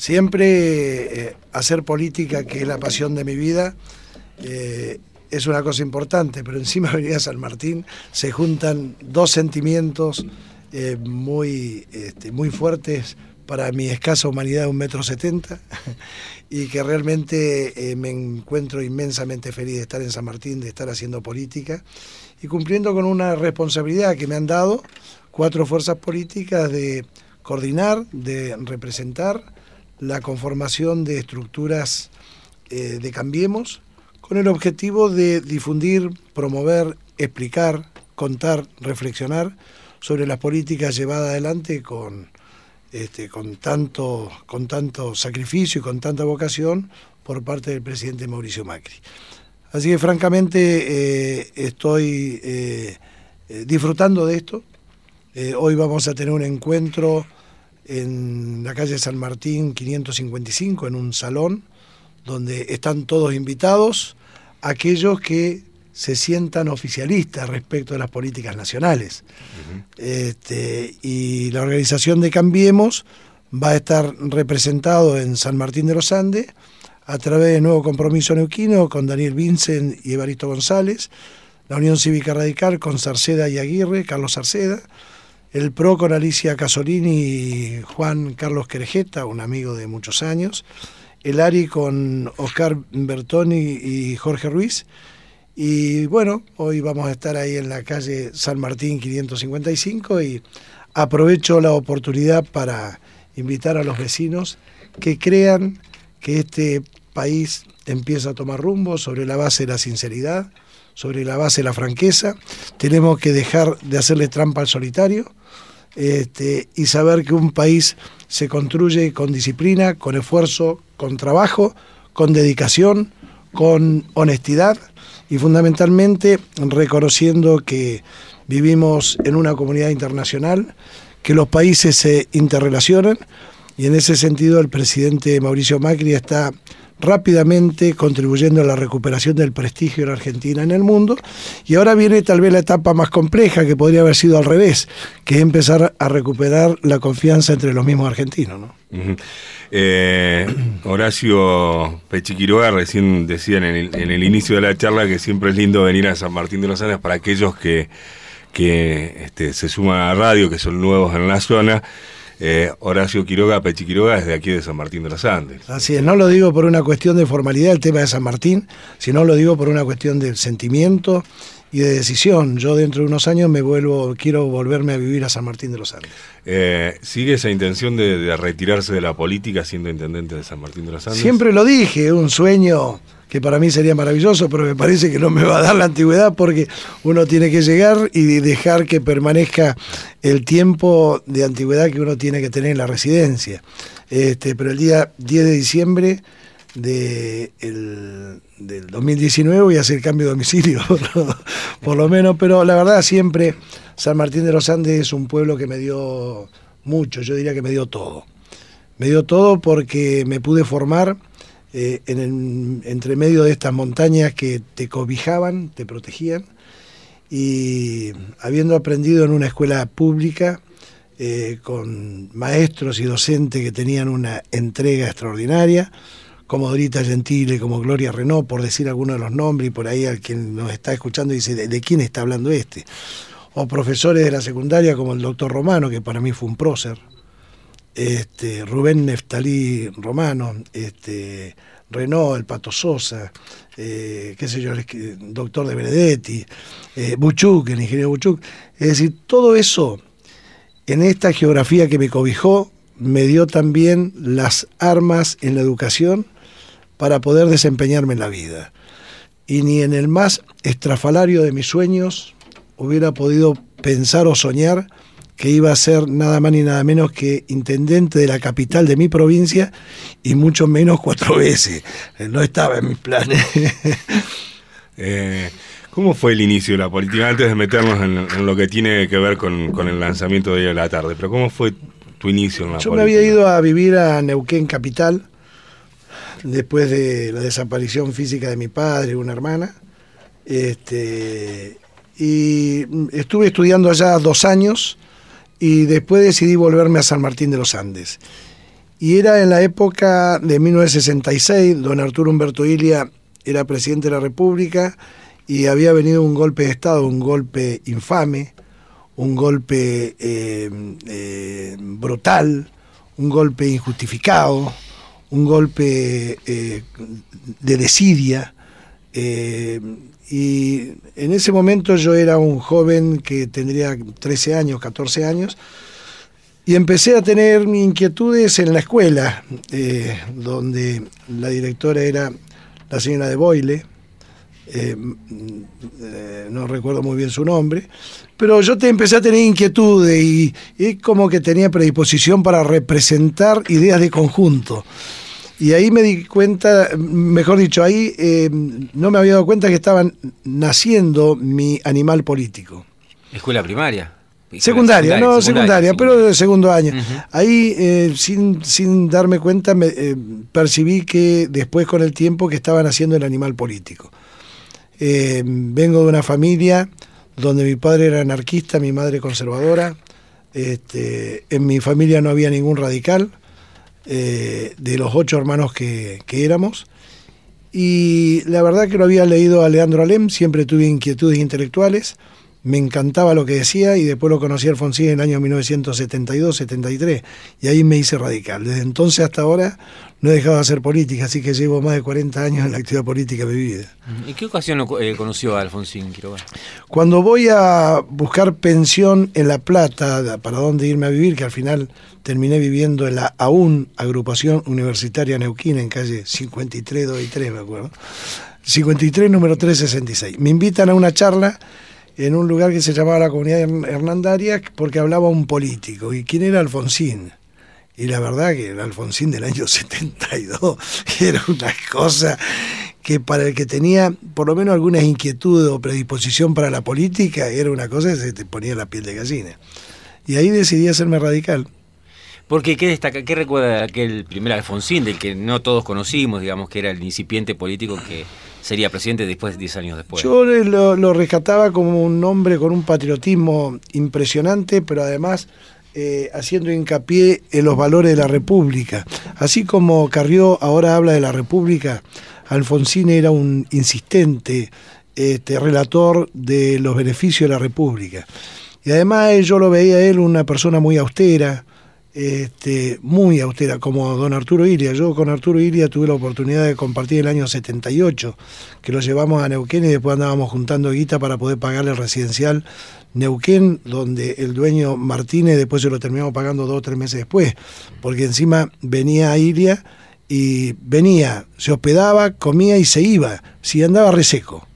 Siempre hacer política, que es la pasión de mi vida, es una cosa importante, pero encima de venir a San Martín se juntan dos sentimientos muy fuertes para mi escasa humanidad de 1,70 m y que realmente me encuentro inmensamente feliz de estar en San Martín, de estar haciendo política y cumpliendo con una responsabilidad que me han dado 4 fuerzas políticas de coordinar, de representar la conformación de estructuras de Cambiemos, con el objetivo de difundir, promover, explicar, contar, reflexionar sobre las políticas llevadas adelante con tanto sacrificio y con tanta vocación por parte del presidente Mauricio Macri. Así que francamente estoy disfrutando de esto. Hoy vamos a tener un encuentro en la calle San Martín 555, en un salón donde están todos invitados, aquellos que se sientan oficialistas respecto de las políticas nacionales. Y la organización de Cambiemos va a estar representado en San Martín de los Andes a través de Nuevo Compromiso Neuquino con Daniel Vincent y Evaristo González, la Unión Cívica Radical con Sarceda y Aguirre, Carlos Sarceda, el PRO con Alicia Casolini y Juan Carlos Querejeta, un amigo de muchos años, el ARI con Oscar Bertoni y Jorge Ruiz. Y bueno, hoy vamos a estar ahí en la calle San Martín 555 y aprovecho la oportunidad para invitar a los vecinos que crean que este país empieza a tomar rumbo sobre la base de la sinceridad, sobre la base de la franqueza. Tenemos que dejar de hacerle trampa al solitario y saber que un país se construye con disciplina, con esfuerzo, con trabajo, con dedicación, con honestidad y fundamentalmente reconociendo que vivimos en una comunidad internacional, que los países se interrelacionan y en ese sentido el presidente Mauricio Macri está rápidamente contribuyendo a la recuperación del prestigio de la Argentina en el mundo, y ahora viene tal vez la etapa más compleja, que podría haber sido al revés, que es empezar a recuperar la confianza entre los mismos argentinos, ¿no? Horacio Pechi Quiroga recién decía en el inicio de la charla que siempre es lindo venir a San Martín de los Andes para aquellos que se suman a la radio, que son nuevos en la zona. Horacio Quiroga, Pechi Quiroga, es de aquí de San Martín de los Andes. Así es, no lo digo por una cuestión de formalidad el tema de San Martín, sino lo digo por una cuestión de sentimiento y de decisión. Yo dentro de unos años quiero volverme a vivir a San Martín de los Andes. ¿Sigue esa intención de retirarse de la política siendo intendente de San Martín de los Andes? Siempre lo dije, un sueño que para mí sería maravilloso, pero me parece que no me va a dar la antigüedad porque uno tiene que llegar y dejar que permanezca el tiempo de antigüedad que uno tiene que tener en la residencia. Pero el día 10 de diciembre del 2019 voy a hacer cambio de domicilio, por lo menos, pero la verdad siempre San Martín de los Andes es un pueblo que me dio mucho, yo diría que me dio todo. Me dio todo porque me pude formar entre medio de estas montañas que te cobijaban, te protegían, y habiendo aprendido en una escuela pública con maestros y docentes que tenían una entrega extraordinaria, como Dorita Gentile, como Gloria Renault, por decir algunos de los nombres, y por ahí al quien nos está escuchando dice, ¿de quién está hablando este? O profesores de la secundaria como el doctor Romano, que para mí fue un prócer, Rubén Neftalí Romano, Renault, el Pato Sosa, qué sé yo, el doctor de Benedetti, Buchuk, el ingeniero Buchuk. Es decir, todo eso, en esta geografía que me cobijó, me dio también las armas en la educación para poder desempeñarme en la vida. Y ni en el más estrafalario de mis sueños hubiera podido pensar o soñar que iba a ser nada más ni nada menos que intendente de la capital de mi provincia, y mucho menos 4 veces. No estaba en mis planes. ¿Cómo fue el inicio de la política? Antes de meternos en lo que tiene que ver con el lanzamiento de hoy de la tarde, pero ¿cómo fue tu inicio en la política? Yo me había ido a vivir a Neuquén capital, después de la desaparición física de mi padre y una hermana, y estuve estudiando allá 2 años, y después decidí volverme a San Martín de los Andes. Y era en la época de 1966, don Arturo Humberto Ilia era presidente de la República y había venido un golpe de Estado, un golpe infame, un golpe brutal, un golpe injustificado, un golpe de desidia. Y en ese momento yo era un joven que tendría 13 años, 14 años, y empecé a tener mis inquietudes en la escuela, donde la directora era la señora de Boyle, no recuerdo muy bien su nombre, pero yo empecé a tener inquietudes y como que tenía predisposición para representar ideas de conjunto. Y ahí me di cuenta, mejor dicho, ahí no me había dado cuenta que estaba naciendo mi animal político. ¿Escuela primaria? Secundaria, pero de segundo año. Uh-huh. Ahí, sin darme cuenta, percibí que después con el tiempo que estaba naciendo el animal político. Vengo de una familia donde mi padre era anarquista, mi madre conservadora. En mi familia no había ningún radical. De los 8 hermanos que éramos, y la verdad que lo había leído a Leandro Alem, siempre tuve inquietudes intelectuales, me encantaba lo que decía, y después lo conocí a Alfonsín en el año 1972-73, y ahí me hice radical. Desde entonces hasta ahora no he dejado de hacer política, así que llevo más de 40 años en la actividad política de mi vida. ¿En qué ocasión conoció a Alfonsín Quiroga? Cuando voy a buscar pensión en La Plata, para dónde irme a vivir, que al final terminé viviendo en la AUN, Agrupación Universitaria Neuquén, en calle 53, 2 y 3, me acuerdo. 53, número 366. Me invitan a una charla en un lugar que se llamaba la Comunidad Hernandaria, porque hablaba un político. ¿Y quién era Alfonsín? Y la verdad que el Alfonsín del año 72 era una cosa que para el que tenía por lo menos algunas inquietudes o predisposición para la política, era una cosa que se te ponía la piel de gallina. Y ahí decidí hacerme radical. Porque ¿qué recuerda de aquel primer Alfonsín, del que no todos conocimos, digamos, que era el incipiente político que sería presidente 10 años después? Yo lo rescataba como un hombre con un patriotismo impresionante, pero además haciendo hincapié en los valores de la República. Así como Carrió ahora habla de la República, Alfonsín era un insistente relator de los beneficios de la República. Y además yo lo veía a él una persona muy austera, como don Arturo Ilia. Yo con Arturo Ilia tuve la oportunidad de compartir el año 78, que lo llevamos a Neuquén y después andábamos juntando guita para poder pagarle el residencial Neuquén, donde el dueño Martínez después se lo terminamos pagando 2 o 3 meses después, porque encima venía a Ilia y venía, se hospedaba, comía y se iba, si andaba reseco.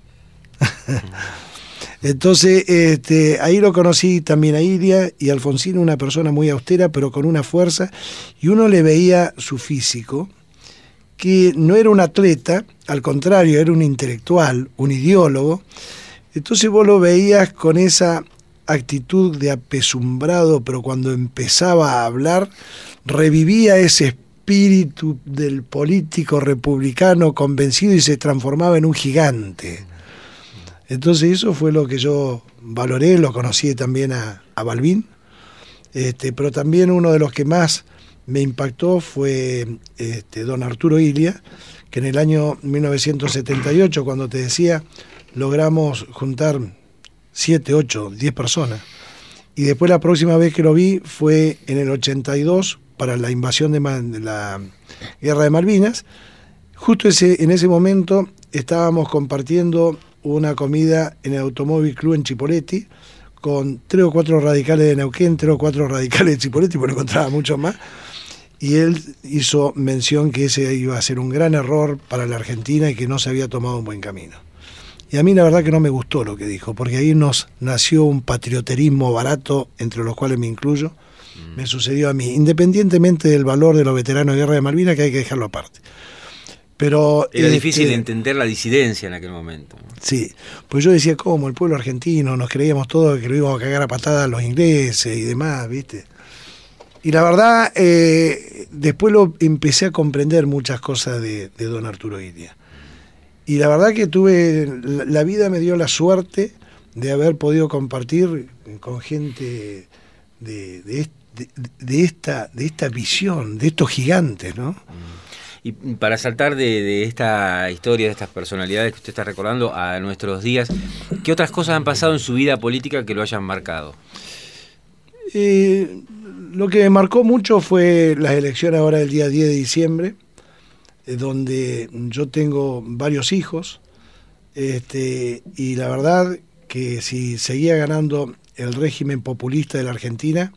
Entonces, ahí lo conocí también a Ilia, y Alfonsín, una persona muy austera, pero con una fuerza, y uno le veía su físico, que no era un atleta, al contrario, era un intelectual, un ideólogo. Entonces vos lo veías con esa actitud de apesumbrado, pero cuando empezaba a hablar, revivía ese espíritu del político republicano convencido y se transformaba en un gigante. Entonces eso fue lo que yo valoré, lo conocí también a Balbín, pero también uno de los que más me impactó fue don Arturo Ilia, que en el año 1978, cuando te decía, logramos juntar 7, 8, 10 personas, y después la próxima vez que lo vi fue en el 82, para la invasión de la Guerra de Malvinas. Justo en ese momento estábamos compartiendo una comida en el Automóvil Club en Chipoleti, con 3 o 4 radicales de Neuquén, 3 o 4 radicales de Chipoleti, porque no encontraba muchos más, y él hizo mención que ese iba a ser un gran error para la Argentina y que no se había tomado un buen camino. Y a mí la verdad que no me gustó lo que dijo, porque ahí nos nació un patrioterismo barato, entre los cuales me incluyo. Me sucedió a mí, independientemente del valor de los veteranos de Guerra de Malvinas, que hay que dejarlo aparte. Pero era difícil entender la disidencia en aquel momento, ¿no? Sí, pues yo decía, ¿cómo? El pueblo argentino, nos creíamos todos que lo íbamos a cagar a patadas a los ingleses y demás, ¿viste? Y la verdad, después lo empecé a comprender muchas cosas de don Arturo Ilia. Y la verdad que la vida me dio la suerte de haber podido compartir con gente de de esta visión, de estos gigantes, ¿no? Y para saltar de esta historia, de estas personalidades que usted está recordando a nuestros días, ¿qué otras cosas han pasado en su vida política que lo hayan marcado? Lo que me marcó mucho fue las elecciones ahora del día 10 de diciembre, donde yo tengo varios hijos, y la verdad que si seguía ganando el régimen populista de la Argentina,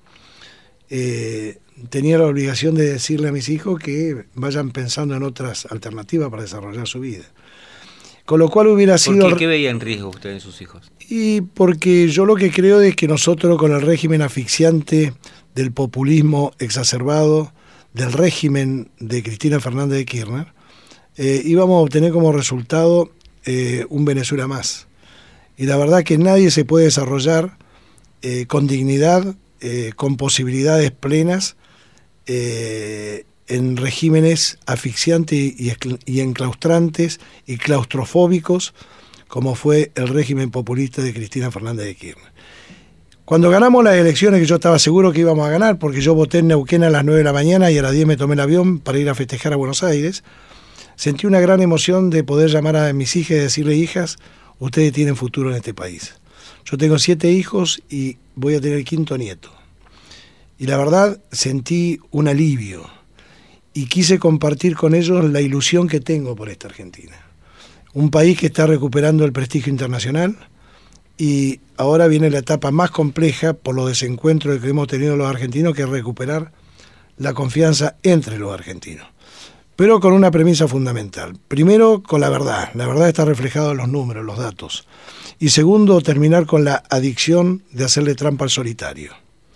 tenía la obligación de decirle a mis hijos que vayan pensando en otras alternativas para desarrollar su vida. Con lo cual hubiera sido... ¿Por qué veía en riesgo usted en sus hijos? Y porque yo lo que creo es que nosotros, con el régimen asfixiante del populismo exacerbado, del régimen de Cristina Fernández de Kirchner, íbamos a obtener como resultado un Venezuela más. Y la verdad que nadie se puede desarrollar con dignidad, con posibilidades plenas, en regímenes asfixiantes y enclaustrantes y claustrofóbicos, como fue el régimen populista de Cristina Fernández de Kirchner. Cuando ganamos las elecciones, que yo estaba seguro que íbamos a ganar, porque yo voté en Neuquén a las 9 de la mañana y a las 10 me tomé el avión para ir a festejar a Buenos Aires, sentí una gran emoción de poder llamar a mis hijas y decirle: hijas, ustedes tienen futuro en este país. Yo tengo 7 hijos y voy a tener el 5º nieto. Y la verdad, sentí un alivio y quise compartir con ellos la ilusión que tengo por esta Argentina. Un país que está recuperando el prestigio internacional, y ahora viene la etapa más compleja por los desencuentros que hemos tenido los argentinos, que es recuperar la confianza entre los argentinos. Pero con una premisa fundamental. Primero, con la verdad. La verdad está reflejada en los números, los datos. Y segundo, terminar con la adicción de hacerle trampa al solitario.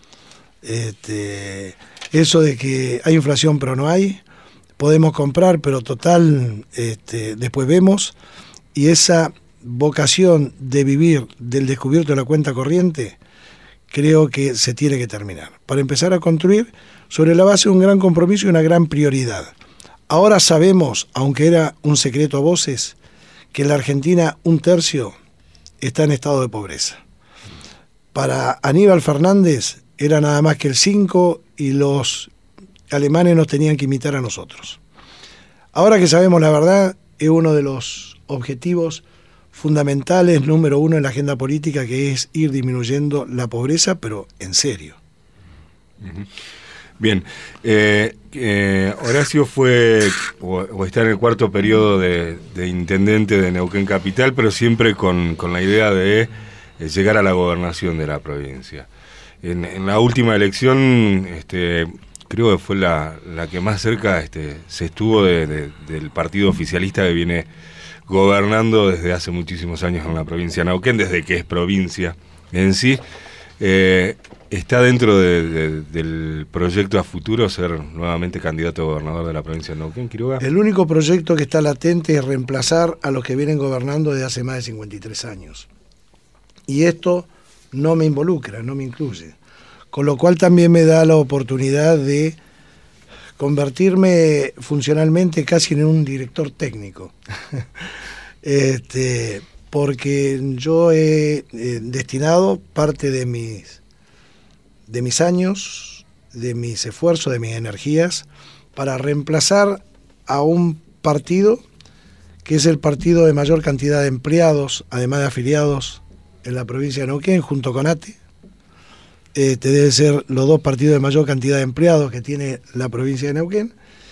Eso de que hay inflación pero no hay, podemos comprar pero total, después vemos, y esa vocación de vivir del descubierto de la cuenta corriente, creo que se tiene que terminar, para empezar a construir sobre la base de un gran compromiso y una gran prioridad. Ahora sabemos, aunque era un secreto a voces, que en la Argentina 1/3 está en estado de pobreza. Para Aníbal Fernández era nada más que el 5, y los alemanes nos tenían que imitar a nosotros. Ahora que sabemos la verdad, es uno de los objetivos fundamentales, número 1 en la agenda política, que es ir disminuyendo la pobreza, pero en serio. Bien, Horacio fue o está en el 4º periodo de intendente de Neuquén Capital, pero siempre con la idea de llegar a la gobernación de la provincia. En la última elección, creo que fue la que más cerca se estuvo del partido oficialista que viene gobernando desde hace muchísimos años en la provincia de Neuquén, desde que es provincia en sí. ¿Está dentro del proyecto a futuro ser nuevamente candidato a gobernador de la provincia de Neuquén, Quiroga? El único proyecto que está latente es reemplazar a los que vienen gobernando desde hace más de 53 años. Y esto no me involucra, no me incluye. Con lo cual también me da la oportunidad de convertirme funcionalmente casi en un director técnico. Porque yo he destinado parte de mis años, de mis esfuerzos, de mis energías, para reemplazar a un partido que es el partido de mayor cantidad de empleados, además de afiliados, en la provincia de Neuquén, junto con ATE. Debe ser los 2 partidos de mayor cantidad de empleados que tiene la provincia de Neuquén.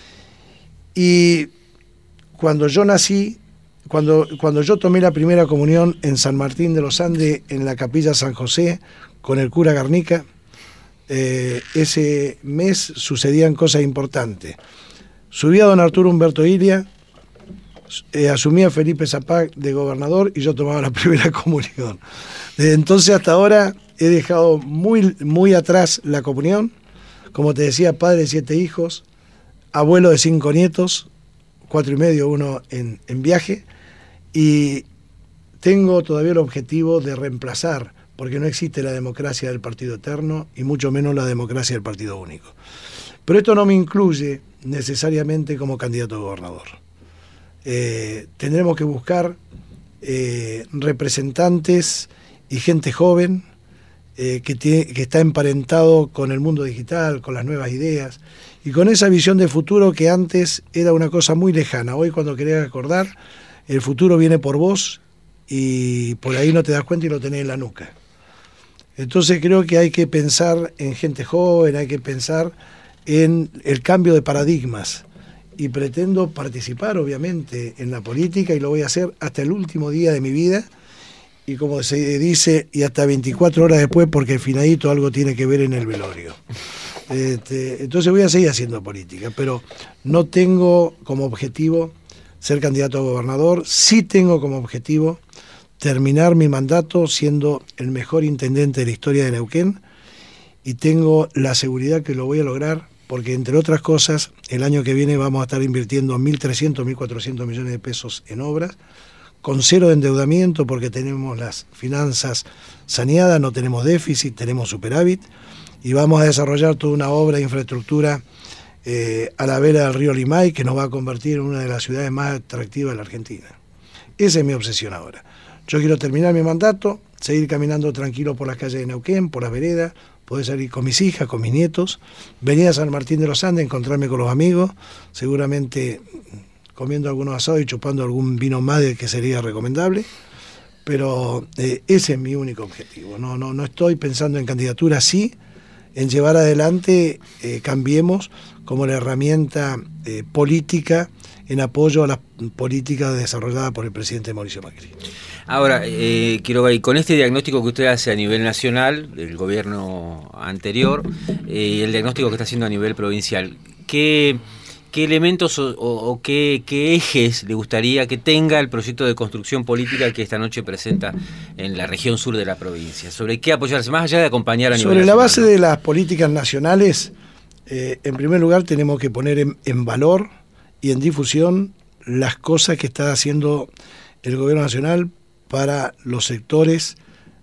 Y cuando yo nací, cuando yo tomé la primera comunión en San Martín de los Andes, en la capilla San José, con el cura Garnica, ese mes sucedían cosas importantes. Subía don Arturo Humberto Ilia, asumía Felipe Zapag de gobernador, y yo tomaba la primera comunión. Desde entonces hasta ahora he dejado muy, muy atrás la comunión. Como te decía, padre de 7 hijos, abuelo de 5 nietos, 4 y medio, uno en viaje, y tengo todavía el objetivo de reemplazar, porque no existe la democracia del partido eterno y mucho menos la democracia del partido único. Pero esto no me incluye necesariamente como candidato a gobernador. Tendremos que buscar representantes y gente joven que está emparentado con el mundo digital, con las nuevas ideas y con esa visión de futuro que antes era una cosa muy lejana. Hoy, cuando querés acordar, el futuro viene por vos y por ahí no te das cuenta y lo tenés en la nuca. Entonces creo que hay que pensar en gente joven, hay que pensar en el cambio de paradigmas, y pretendo participar obviamente en la política, y lo voy a hacer hasta el último día de mi vida, y como se dice, y hasta 24 horas después, porque el finadito algo tiene que ver en el velorio. Entonces voy a seguir haciendo política, pero no tengo como objetivo ser candidato a gobernador. Sí tengo como objetivo terminar mi mandato siendo el mejor intendente de la historia de Neuquén, y tengo la seguridad que lo voy a lograr, porque entre otras cosas el año que viene vamos a estar invirtiendo 1.300, 1.400 millones de pesos en obras, con cero de endeudamiento, porque tenemos las finanzas saneadas, no tenemos déficit, tenemos superávit, y vamos a desarrollar toda una obra de infraestructura a la vera del río Limay, que nos va a convertir en una de las ciudades más atractivas de la Argentina. Esa es mi obsesión ahora. Yo quiero terminar mi mandato, seguir caminando tranquilo por las calles de Neuquén, por las veredas, poder salir con mis hijas, con mis nietos, venir a San Martín de los Andes, encontrarme con los amigos, seguramente comiendo algunos asados y chupando algún vino más del que sería recomendable, pero ese es mi único objetivo. No estoy pensando en candidatura, sí, en llevar adelante Cambiemos como la herramienta política en apoyo a las políticas desarrolladas por el presidente Mauricio Macri. Ahora, Quiroga, y con este diagnóstico que usted hace a nivel nacional, del gobierno anterior, y el diagnóstico que está haciendo a nivel provincial, ¿qué elementos o qué ejes le gustaría que tenga el proyecto de construcción política que esta noche presenta en la región sur de la provincia? ¿Sobre qué apoyarse, más allá de acompañar a nivel nacional? Sobre la base, ¿no?, de las políticas nacionales, en primer lugar tenemos que poner en valor y en difusión las cosas que está haciendo el gobierno nacional para los sectores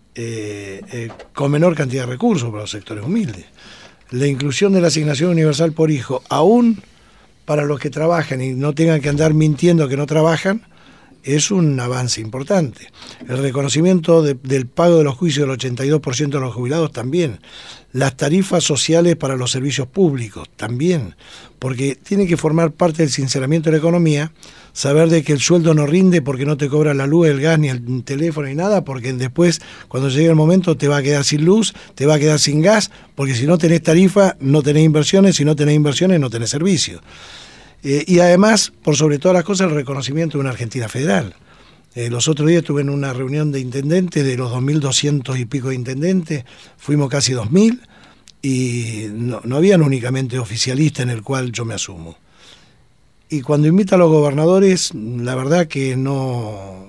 con menor cantidad de recursos, para los sectores humildes. La inclusión de la asignación universal por hijo, aún para los que trabajan y no tengan que andar mintiendo que no trabajan, es un avance importante. El reconocimiento del pago de los juicios del 82% de los jubilados también. Las tarifas sociales para los servicios públicos también, porque tiene que formar parte del sinceramiento de la economía, saber de que el sueldo no rinde porque no te cobra la luz, el gas, ni el teléfono, ni nada, porque después, cuando llegue el momento, te va a quedar sin luz, te va a quedar sin gas, porque si no tenés tarifa, no tenés inversiones, si no tenés inversiones, no tenés servicios. Y además, por sobre todas las cosas, el reconocimiento de una Argentina federal. Los otros días estuve en una reunión de intendentes, de los 2.200 y pico de intendentes, fuimos casi 2.000, y no habían únicamente oficialistas, en el cual yo me asumo. Y cuando invita a los gobernadores, la verdad que no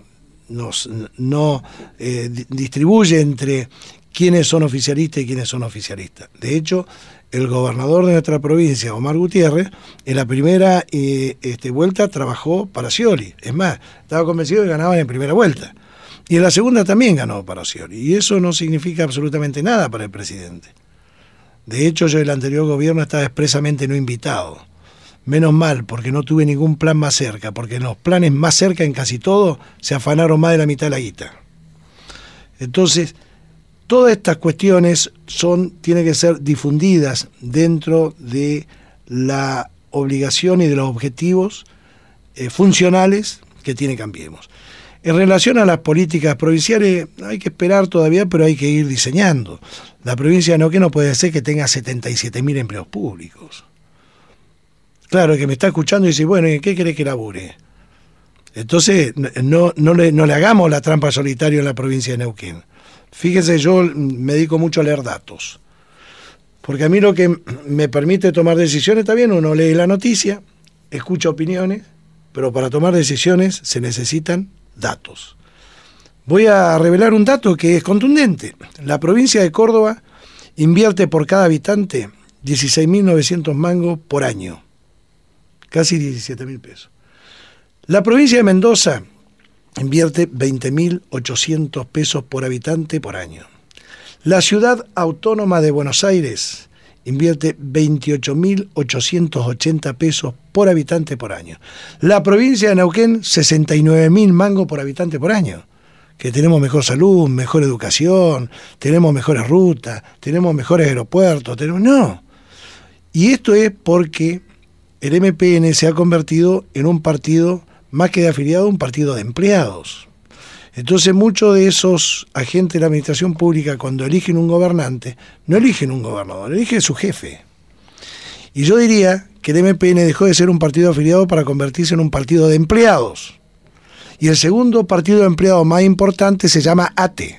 distribuye entre quiénes son oficialistas y quiénes son oficialistas. De hecho, el gobernador de nuestra provincia, Omar Gutiérrez, en la primera vuelta trabajó para Scioli. Es más, estaba convencido de que ganaban en primera vuelta. Y en la segunda también ganó para Scioli. Y eso no significa absolutamente nada para el presidente. De hecho, yo en el anterior gobierno estaba expresamente no invitado. Menos mal, porque no tuve ningún plan más cerca, porque en los planes más cerca, en casi todo, se afanaron más de la mitad de la guita. Entonces, todas estas cuestiones tienen que ser difundidas dentro de la obligación y de los objetivos funcionales que tiene Cambiemos. En relación a las políticas provinciales, hay que esperar todavía, pero hay que ir diseñando. La provincia de Neuquén no puede ser que tenga 77.000 empleos públicos. Claro, el que me está escuchando dice, bueno, ¿y qué querés que labure? Entonces, no le hagamos la trampa solitario en la provincia de Neuquén. Fíjese, yo me dedico mucho a leer datos, porque a mí lo que me permite tomar decisiones, está bien, uno lee la noticia, escucha opiniones, pero para tomar decisiones se necesitan datos. Voy a revelar un dato que es contundente. La provincia de Córdoba invierte por cada habitante 16.900 mangos por año, casi 17.000 pesos. La provincia de Mendoza invierte 20.800 pesos por habitante por año. La ciudad autónoma de Buenos Aires invierte 28.880 pesos por habitante por año. La provincia de Neuquén, 69.000 mangos por habitante por año. que tenemos mejor salud, mejor educación, tenemos mejores rutas, tenemos mejores aeropuertos, no. Y esto es porque el MPN se ha convertido en un partido, más que de afiliado, un partido de empleados. Entonces muchos de esos agentes de la administración pública, cuando eligen un gobernante, no eligen un gobernador, eligen su jefe. Y yo diría que el MPN dejó de ser un partido afiliado para convertirse en un partido de empleados. Y el segundo partido de empleados más importante se llama ATE,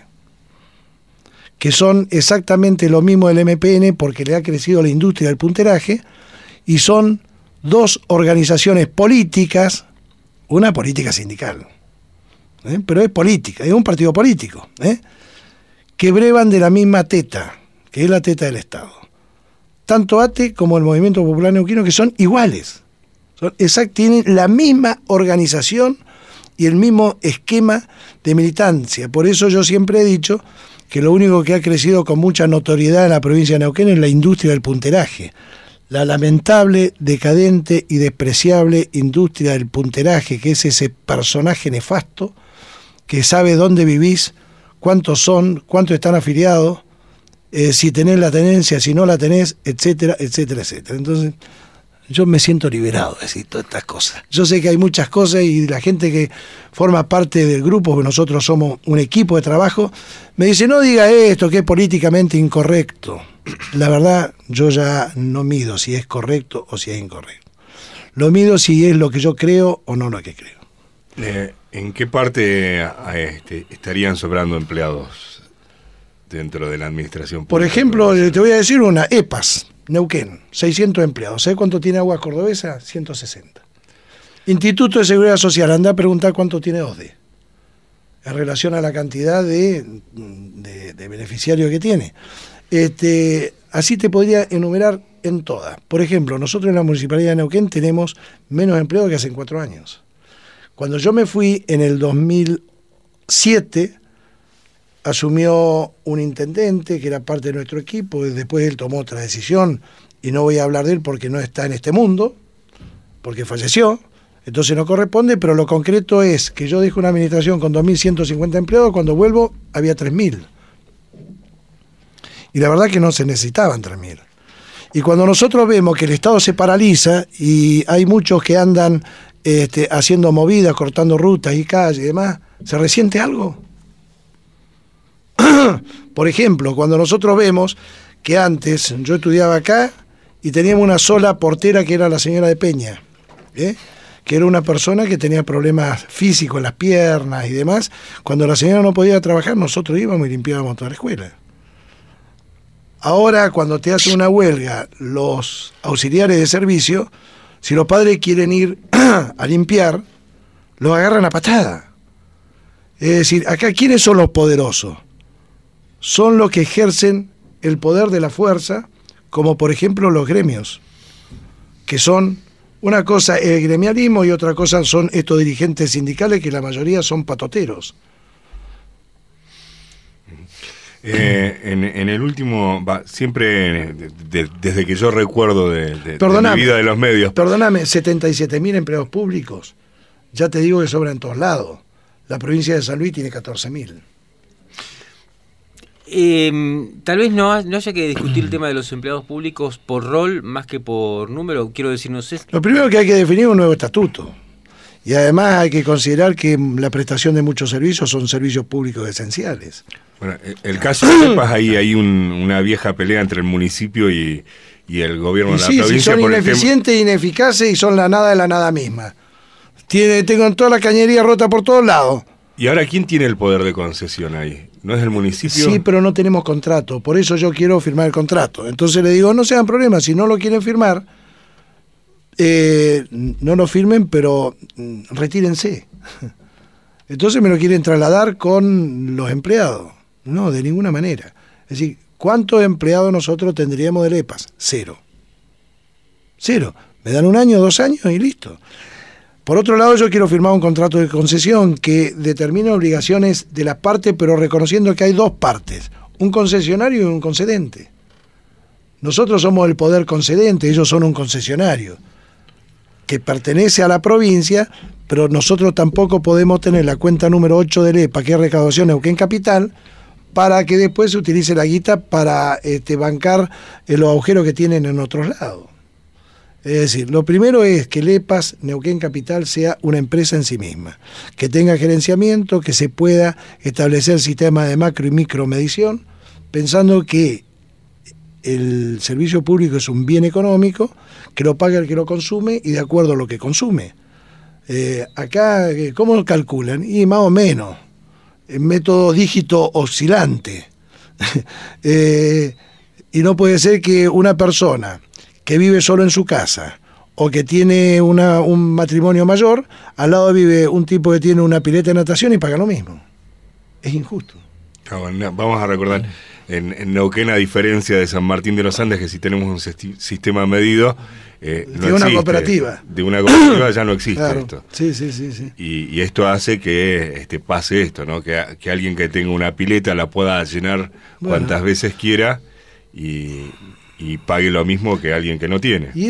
que son exactamente lo mismo del MPN porque le ha crecido la industria del punteraje, y son dos organizaciones políticas, una política sindical, pero es política, es un partido político, que brevan de la misma teta, que es la teta del Estado. Tanto ATE como el Movimiento Popular Neuquino, que son iguales, tienen la misma organización y el mismo esquema de militancia. Por eso yo siempre he dicho que lo único que ha crecido con mucha notoriedad en la provincia de Neuquén es la industria del punteraje. La lamentable, decadente y despreciable industria del punteraje, que es ese personaje nefasto que sabe dónde vivís, cuántos son, cuántos están afiliados, si tenés la tenencia, si no la tenés, etcétera, etcétera, etcétera. Entonces, yo me siento liberado de decir todas estas cosas. Yo sé que hay muchas cosas y la gente que forma parte del grupo, que nosotros somos un equipo de trabajo, me dice, no diga esto, que es políticamente incorrecto. La verdad, yo ya no mido si es correcto o si es incorrecto. Lo mido si es lo que yo creo o no lo que creo. ¿En qué parte estarían sobrando empleados dentro de la administración pública? Por ejemplo, te voy a decir una, EPAS, Neuquén, 600 empleados. ¿Sabes cuánto tiene Aguas Cordobesa? 160. Instituto de Seguridad Social, anda a preguntar cuánto tiene OSDE, en relación a la cantidad de beneficiarios que tiene. Así te podría enumerar en todas. Por ejemplo, nosotros en la Municipalidad de Neuquén tenemos menos empleados que hace 4 años. Cuando yo me fui en el 2007, asumió un intendente que era parte de nuestro equipo, y después él tomó otra decisión, y no voy a hablar de él porque no está en este mundo, porque falleció, entonces no corresponde, pero lo concreto es que yo dejé una administración con 2.150 empleados, cuando vuelvo había 3.000. Y la verdad que no se necesitaban 3.000. Y cuando nosotros vemos que el Estado se paraliza y hay muchos que andan haciendo movidas, cortando rutas y calles y demás, ¿se resiente algo? Por ejemplo, cuando nosotros vemos que antes yo estudiaba acá y teníamos una sola portera que era la señora de Peña, que era una persona que tenía problemas físicos en las piernas y demás, cuando la señora no podía trabajar nosotros íbamos y limpiábamos toda la escuela. Ahora, cuando te hacen una huelga los auxiliares de servicio, si los padres quieren ir a limpiar, los agarran a patada. Es decir, acá, ¿quiénes son los poderosos? Son los que ejercen el poder de la fuerza, como por ejemplo los gremios, que son, una cosa el gremialismo y otra cosa son estos dirigentes sindicales que la mayoría son patoteros. En el último, siempre desde que yo recuerdo de mi vida de los medios. Perdóname, 77.000 empleados públicos, ya te digo que sobra en todos lados. La provincia de San Luis tiene 14.000. Tal vez no haya que discutir el tema de los empleados públicos por rol más que por número, quiero decir, no sé. Lo primero que hay que definir es un nuevo estatuto. Y además hay que considerar que la prestación de muchos servicios son servicios públicos esenciales. Bueno, el caso de EPAS, ahí hay una vieja pelea entre el municipio y el gobierno de la provincia. Sí, son ineficientes, ineficaces y son la nada de la nada misma. Tengo toda la cañería rota por todos lados. ¿Y ahora quién tiene el poder de concesión ahí? ¿No es el municipio? Sí, pero no tenemos contrato, por eso yo quiero firmar el contrato. Entonces le digo, no sean problemas, si no lo quieren firmar, no lo firmen, pero retírense. Entonces me lo quieren trasladar con los empleados. No, de ninguna manera. Es decir, ¿cuántos empleados nosotros tendríamos del EPAS? 0. Me dan 1 año, 2 años y listo. Por otro lado, yo quiero firmar un contrato de concesión que determine obligaciones de las partes, pero reconociendo que hay 2 partes, un concesionario y un concedente. Nosotros somos el poder concedente, ellos son un concesionario. que pertenece a la provincia, pero nosotros tampoco podemos tener la cuenta número 8 del EPA, que es recaudación Neuquén Capital, para que después se utilice la guita para bancar los agujeros que tienen en otros lados. Es decir, lo primero es que el EPAS Neuquén Capital sea una empresa en sí misma, que tenga gerenciamiento, que se pueda establecer sistemas de macro y micro medición, pensando que el servicio público es un bien económico, que lo paga el que lo consume y de acuerdo a lo que consume. Acá, ¿cómo lo calculan? Y más o menos, en método dígito oscilante. Y no puede ser que una persona que vive solo en su casa o que tiene un matrimonio mayor, al lado vive un tipo que tiene una pileta de natación y paga lo mismo. Es injusto. Vamos a recordar, en Neuquén, a diferencia de San Martín de los Andes, que si tenemos un sistema medido, no existe. Una cooperativa. De una cooperativa ya no existe, claro. Esto. Sí. Y esto hace que pase esto, ¿no? Que alguien que tenga una pileta la pueda llenar cuantas veces quiera y pague lo mismo que alguien que no tiene. Y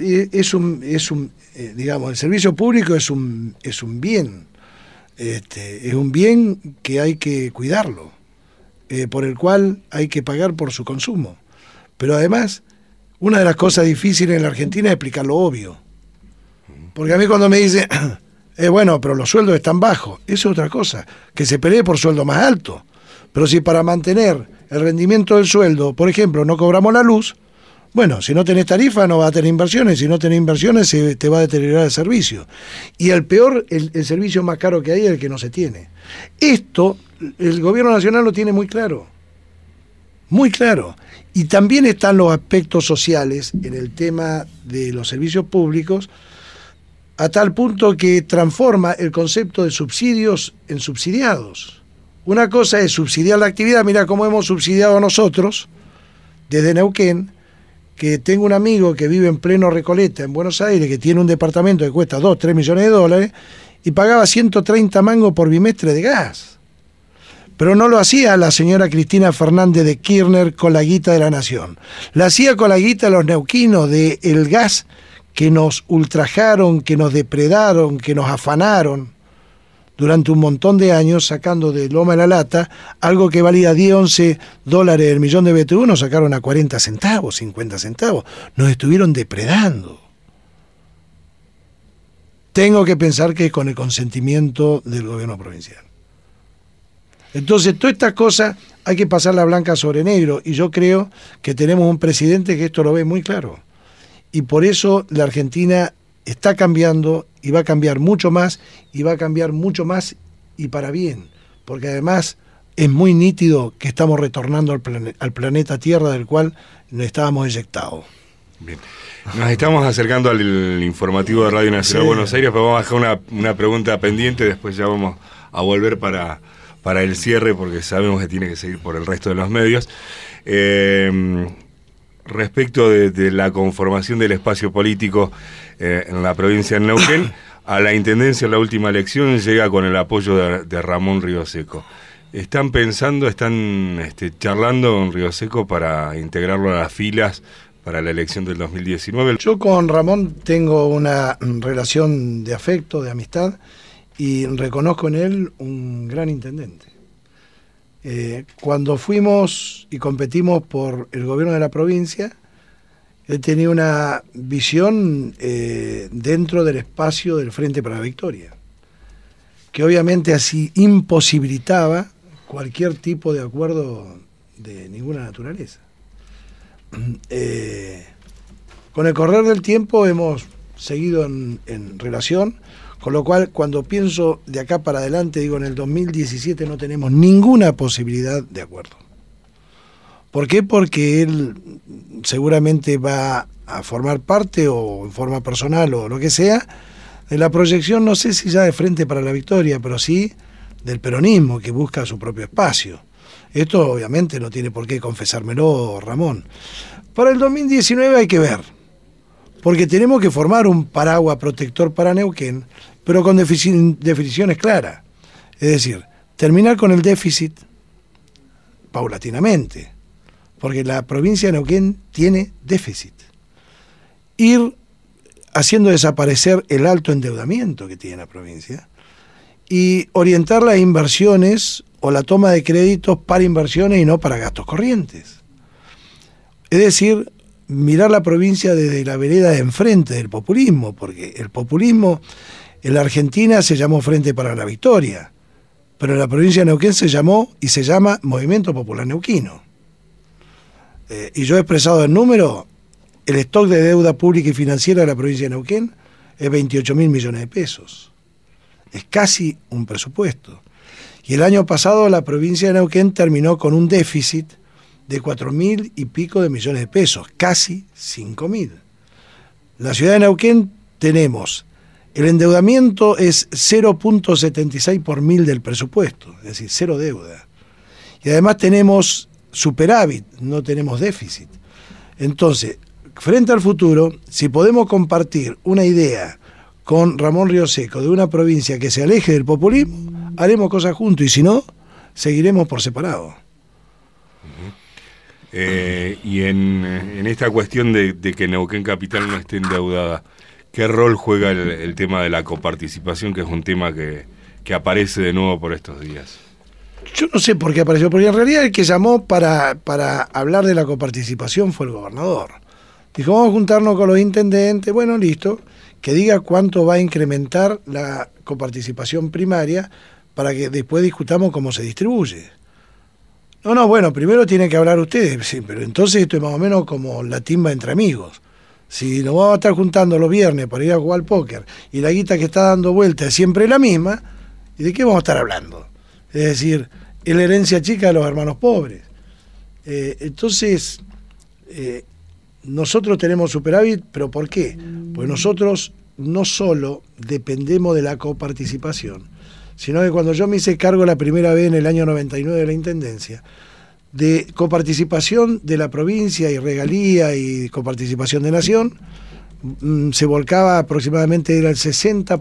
digamos, el servicio público es un bien. Es un bien que hay que cuidarlo, por el cual hay que pagar por su consumo. Pero además, una de las cosas difíciles en la Argentina es explicar lo obvio. Porque a mí cuando me dicen, bueno, pero los sueldos están bajos, eso es otra cosa, que se pelee por sueldo más alto. Pero si para mantener el rendimiento del sueldo, por ejemplo, no cobramos la luz, bueno, si no tenés tarifa no vas a tener inversiones, si no tenés inversiones se te va a deteriorar el servicio. Y el servicio más caro que hay es el que no se tiene. Esto, el gobierno nacional lo tiene muy claro. Muy claro. Y también están los aspectos sociales en el tema de los servicios públicos, a tal punto que transforma el concepto de subsidios en subsidiados. Una cosa es subsidiar la actividad, mira cómo hemos subsidiado nosotros, desde Neuquén, que tengo un amigo que vive en pleno Recoleta, en Buenos Aires, que tiene un departamento que cuesta 2-3 millones de dólares, y pagaba 130 mangos por bimestre de gas. Pero no lo hacía la señora Cristina Fernández de Kirchner con la guita de la nación. La hacía con la guita de los neuquinos, del gas que nos ultrajaron, que nos depredaron, que nos afanaron durante un montón de años, sacando de loma de la lata algo que valía 10-11 dólares el millón de BTU, nos sacaron a 40 centavos, 50 centavos. Nos estuvieron depredando. Tengo que pensar que es con el consentimiento del gobierno provincial. Entonces, todas estas cosas hay que pasarla blanca sobre negro, y yo creo que tenemos un presidente que esto lo ve muy claro. Y por eso la Argentina está cambiando y va a cambiar mucho más, y va a cambiar mucho más y para bien, porque además es muy nítido que estamos retornando al planeta Tierra del cual nos estábamos eyectados. Bien. Nos estamos acercando al informativo de Radio Nacional Buenos Aires, pero vamos a dejar una pregunta pendiente, después ya vamos a volver para el cierre, porque sabemos que tiene que seguir por el resto de los medios. Respecto de la conformación del espacio político en la provincia de Neuquén, a la Intendencia en la última elección llega con el apoyo de Ramón Rioseco. ¿Están pensando, charlando con Rioseco para integrarlo a las filas para la elección del 2019? Yo con Ramón tengo una relación de afecto, de amistad, y reconozco en él un gran intendente. Cuando fuimos y competimos por el gobierno de la provincia, él tenía una visión dentro del espacio del Frente para la Victoria, que obviamente así imposibilitaba cualquier tipo de acuerdo de ninguna naturaleza. Con el correr del tiempo hemos seguido en relación, con lo cual cuando pienso de acá para adelante, digo, en el 2017 no tenemos ninguna posibilidad de acuerdo. ¿Por qué? Porque él seguramente va a formar parte, o en forma personal o lo que sea, de la proyección, no sé si ya de Frente para la Victoria, pero sí del peronismo, que busca su propio espacio. Esto obviamente no tiene por qué confesármelo Ramón. Para el 2019 hay que ver, porque tenemos que formar un paraguas protector para Neuquén, pero con definiciones claras. Es decir, terminar con el déficit paulatinamente, porque la provincia de Neuquén tiene déficit. Ir haciendo desaparecer el alto endeudamiento que tiene la provincia y orientar las inversiones o la toma de créditos para inversiones y no para gastos corrientes. Es decir, mirar la provincia desde la vereda de enfrente del populismo, porque el populismo en la Argentina se llamó Frente para la Victoria, pero en la provincia de Neuquén se llamó y se llama Movimiento Popular Neuquino. Y yo he expresado en número, el stock de deuda pública y financiera de la provincia de Neuquén es 28.000 millones de pesos. Es casi un presupuesto. Y el año pasado la provincia de Neuquén terminó con un déficit de 4.000 y pico de millones de pesos, casi 5.000. La ciudad de Neuquén tenemos, el endeudamiento es 0.76 por mil del presupuesto, es decir, cero deuda. Y además tenemos superávit, no tenemos déficit. Entonces, frente al futuro, si podemos compartir una idea con Ramón Rioseco de una provincia que se aleje del populismo, haremos cosas juntos y si no, seguiremos por separado. Y en esta cuestión de que Neuquén Capital no esté endeudada, ¿qué rol juega el tema de la coparticipación, que es un tema que aparece de nuevo por estos días? Yo no sé por qué apareció, porque en realidad el que llamó para hablar de la coparticipación fue el gobernador. Dijo, vamos a juntarnos con los intendentes, bueno, listo, que diga cuánto va a incrementar la coparticipación primaria para que después discutamos cómo se distribuye. No, bueno, primero tienen que hablar ustedes, sí, pero entonces esto es más o menos como la timba entre amigos. Si nos vamos a estar juntando los viernes para ir a jugar al póker y la guita que está dando vuelta es siempre la misma, ¿y de qué vamos a estar hablando? Es decir, es la herencia chica de los hermanos pobres. Entonces, nosotros tenemos superávit, ¿pero por qué? Pues nosotros no solo dependemos de la coparticipación, sino que cuando yo me hice cargo la primera vez en el año 99 de la Intendencia, de coparticipación de la provincia y regalía y coparticipación de Nación, se volcaba aproximadamente, era el 60%,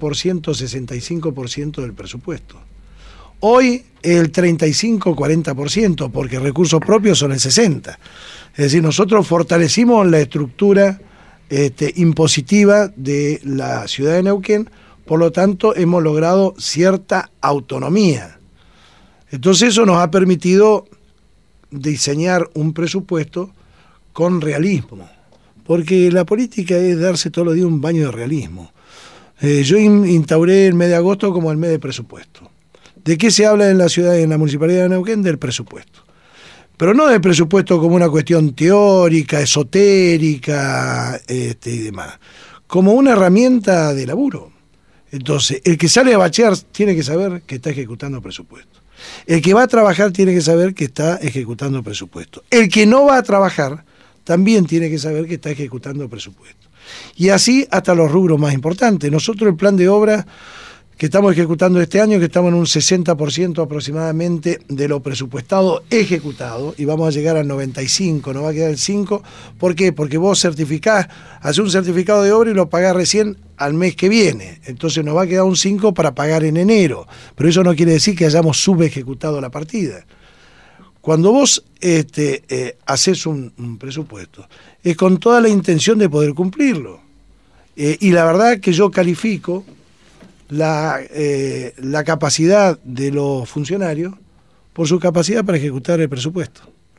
65% del presupuesto. Hoy el 35-40%, porque recursos propios son el 60%. Es decir, nosotros fortalecimos la estructura impositiva de la ciudad de Neuquén, por lo tanto hemos logrado cierta autonomía. Entonces eso nos ha permitido diseñar un presupuesto con realismo, porque la política es darse todos los días un baño de realismo. Yo instauré el mes de agosto como el mes de presupuesto. ¿De qué se habla en la ciudad, en la municipalidad de Neuquén? Del presupuesto. Pero no del presupuesto como una cuestión teórica, esotérica y demás, como una herramienta de laburo. Entonces, el que sale a bachear tiene que saber que está ejecutando presupuesto. El que va a trabajar tiene que saber que está ejecutando presupuesto. El que no va a trabajar también tiene que saber que está ejecutando presupuesto. Y así hasta los rubros más importantes. Nosotros el plan de obra que estamos ejecutando este año, que estamos en un 60% aproximadamente de lo presupuestado ejecutado, y vamos a llegar al 95%, no va a quedar el 5%. ¿Por qué? Porque vos certificás, haces un certificado de obra y lo pagás recién al mes que viene. Entonces nos va a quedar un 5% para pagar en enero. Pero eso no quiere decir que hayamos subejecutado la partida. Cuando vos haces un presupuesto, es con toda la intención de poder cumplirlo. Y la verdad que yo califico la capacidad de los funcionarios por su capacidad para ejecutar el presupuesto.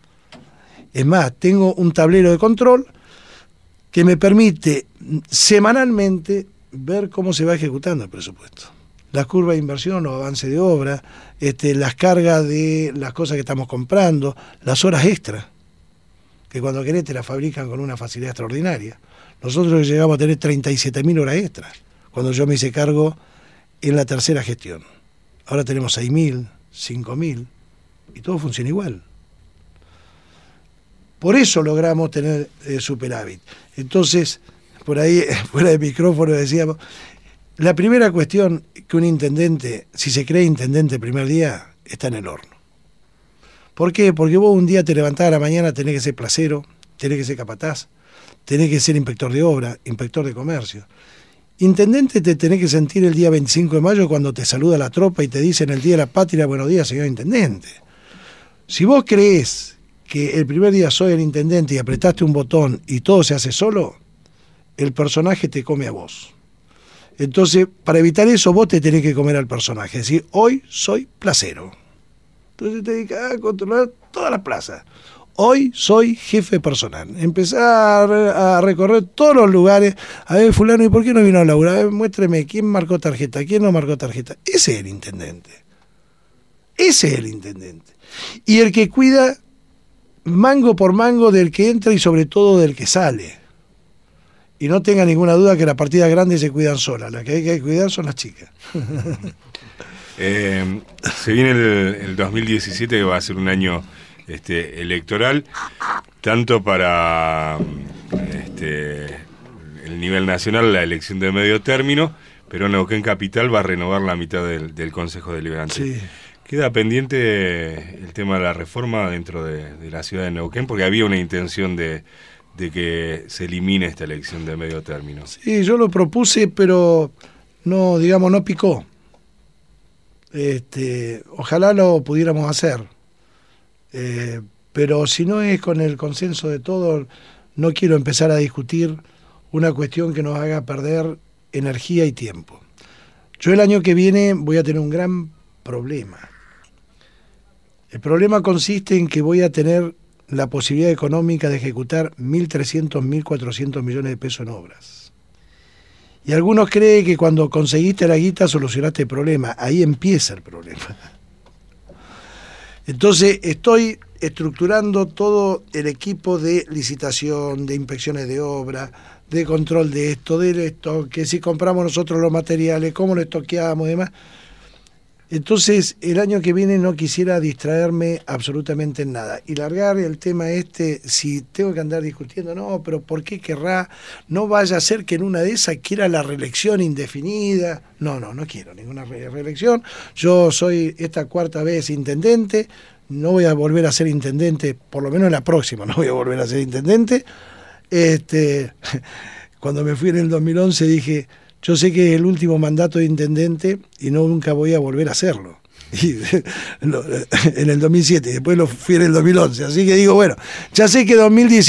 Es más, tengo un tablero de control que me permite semanalmente ver cómo se va ejecutando el presupuesto. Las curvas de inversión, los avances de obra, las cargas de las cosas que estamos comprando, las horas extras, que cuando querés te las fabrican con una facilidad extraordinaria. Nosotros llegamos a tener 37.000 horas extras cuando yo me hice cargo en la tercera gestión. Ahora tenemos 6.000, 5.000 y todo funciona igual. Por eso logramos tener superávit. Entonces, por ahí, fuera de micrófono decíamos, la primera cuestión que un intendente, si se cree intendente el primer día, está en el horno. ¿Por qué? Porque vos un día te levantás a la mañana, tenés que ser placero, tenés que ser capataz, tenés que ser inspector de obra, inspector de comercio. Intendente te tenés que sentir el día 25 de mayo cuando te saluda la tropa y te dicen el día de la patria, buenos días, señor intendente. Si vos creés que el primer día soy el intendente y apretaste un botón y todo se hace solo, el personaje te come a vos. Entonces, para evitar eso, vos te tenés que comer al personaje. Es decir, hoy soy placero. Entonces te dedicas a controlar todas las plazas. Hoy soy jefe personal. Empezar a recorrer todos los lugares. A ver, fulano, ¿y por qué no vino a laburar? A ver, muéstreme quién marcó tarjeta, quién no marcó tarjeta. Ese es el intendente. Ese es el intendente. Y el que cuida mango por mango del que entra y sobre todo del que sale. Y no tenga ninguna duda que las partidas grandes se cuidan solas. Las que hay que cuidar son las chicas. Se viene el 2017, que va a ser un año electoral, tanto para el nivel nacional, la elección de medio término, pero Neuquén Capital va a renovar la mitad del Consejo Deliberante. Sí. Queda pendiente el tema de la reforma dentro de la ciudad de Neuquén, porque había una intención de que se elimine esta elección de medio término. Sí, yo lo propuse, pero no, digamos, no picó. Ojalá lo pudiéramos hacer. Pero si no es con el consenso de todos, no quiero empezar a discutir una cuestión que nos haga perder energía y tiempo. Yo el año que viene voy a tener un gran problema. El problema consiste en que voy a tener la posibilidad económica de ejecutar 1.300, 1.400 millones de pesos en obras. Y algunos creen que cuando conseguiste la guita solucionaste el problema. Ahí empieza el problema. Entonces estoy estructurando todo el equipo de licitación, de inspecciones de obra, de control de esto, del stock, que si compramos nosotros los materiales, cómo lo estoqueamos y demás. Entonces, el año que viene no quisiera distraerme absolutamente en nada. Y largar el tema si tengo que andar discutiendo, no, pero ¿por qué querrá? No vaya a ser que en una de esas quiera la reelección indefinida. No quiero ninguna reelección. Yo soy esta 4ª vez intendente, no voy a volver a ser intendente, por lo menos en la próxima no voy a volver a ser intendente. Cuando me fui en el 2011 dije... Yo sé que es el último mandato de intendente y nunca voy a volver a hacerlo. Y, en el 2007, después lo fui en el 2011. Así que digo, bueno, ya sé que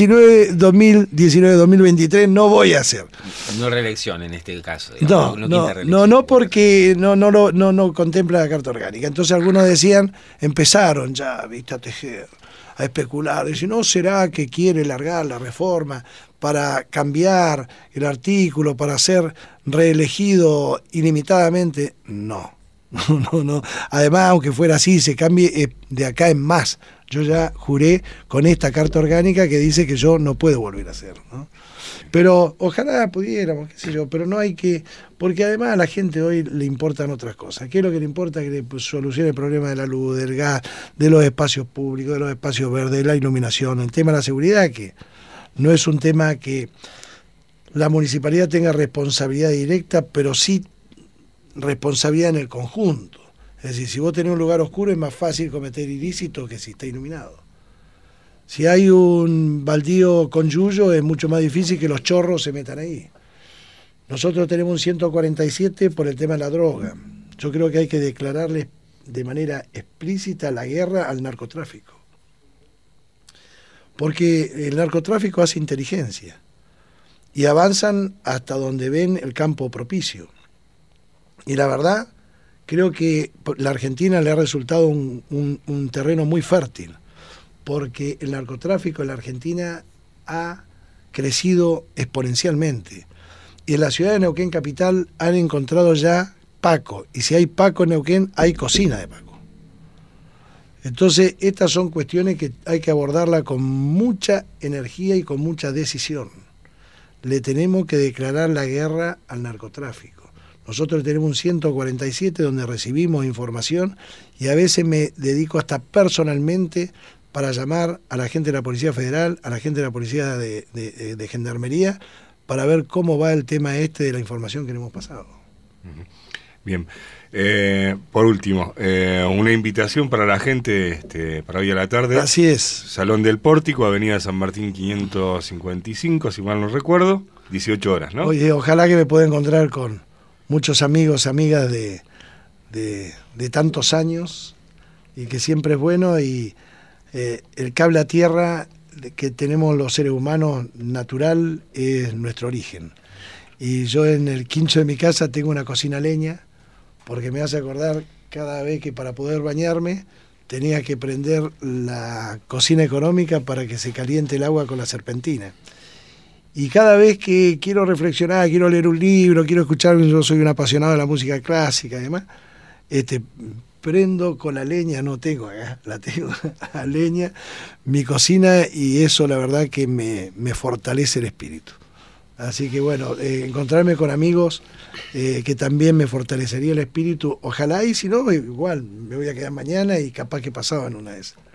2019-2023 no voy a hacer. No reelección en este caso. Digamos, no, porque no contempla la carta orgánica. Entonces algunos empezaron ya, viste, a tejer, a especular. Dicen, ¿no será que quiere largar la reforma para cambiar el artículo, para ser reelegido ilimitadamente? No. Además, aunque fuera así, se cambie de acá en más. Yo ya juré con esta carta orgánica que dice que yo no puedo volver a hacer, ¿no? Pero ojalá pudiéramos, qué sé yo, pero no hay que... Porque además a la gente hoy le importan otras cosas. ¿Qué es lo que le importa? Que le solucione el problema de la luz, del gas, de los espacios públicos, de los espacios verdes, de la iluminación, el tema de la seguridad, que no es un tema que la municipalidad tenga responsabilidad directa, pero sí responsabilidad en el conjunto. Es decir, si vos tenés un lugar oscuro es más fácil cometer ilícitos que si está iluminado. Si hay un baldío con yuyo es mucho más difícil que los chorros se metan ahí. Nosotros tenemos un 147 por el tema de la droga. Yo creo que hay que declararle de manera explícita la guerra al narcotráfico. Porque el narcotráfico hace inteligencia y avanzan hasta donde ven el campo propicio. Y la verdad, creo que la Argentina le ha resultado un terreno muy fértil, porque el narcotráfico en la Argentina ha crecido exponencialmente. Y en la ciudad de Neuquén Capital han encontrado ya Paco, y si hay Paco en Neuquén, hay cocina de Paco. Entonces, estas son cuestiones que hay que abordarlas con mucha energía y con mucha decisión. Le tenemos que declarar la guerra al narcotráfico. Nosotros tenemos un 147 donde recibimos información y a veces me dedico hasta personalmente para llamar a la gente de la Policía Federal, a la gente de la Policía de Gendarmería, para ver cómo va el tema de la información que le hemos pasado. Bien. Por último, una invitación para la gente para hoy a la tarde. Así es. Salón del Pórtico, Avenida San Martín 555, si mal no recuerdo, 18 horas, ¿no? Oye, ojalá que me pueda encontrar con muchos amigos, amigas de tantos años, y que siempre es bueno, y el cable a tierra que tenemos los seres humanos natural es nuestro origen. Y yo en el quincho de mi casa tengo una cocina a leña, porque me hace acordar cada vez que para poder bañarme tenía que prender la cocina económica para que se caliente el agua con la serpentina. Y cada vez que quiero reflexionar, quiero leer un libro, quiero escuchar, yo soy un apasionado de la música clásica y demás, prendo con la leña, no tengo acá, la tengo a leña, mi cocina, y eso la verdad que me fortalece el espíritu. Así que bueno, encontrarme con amigos que también me fortalecería el espíritu, ojalá, y si no, igual me voy a quedar mañana y capaz que pasaba en una de esas.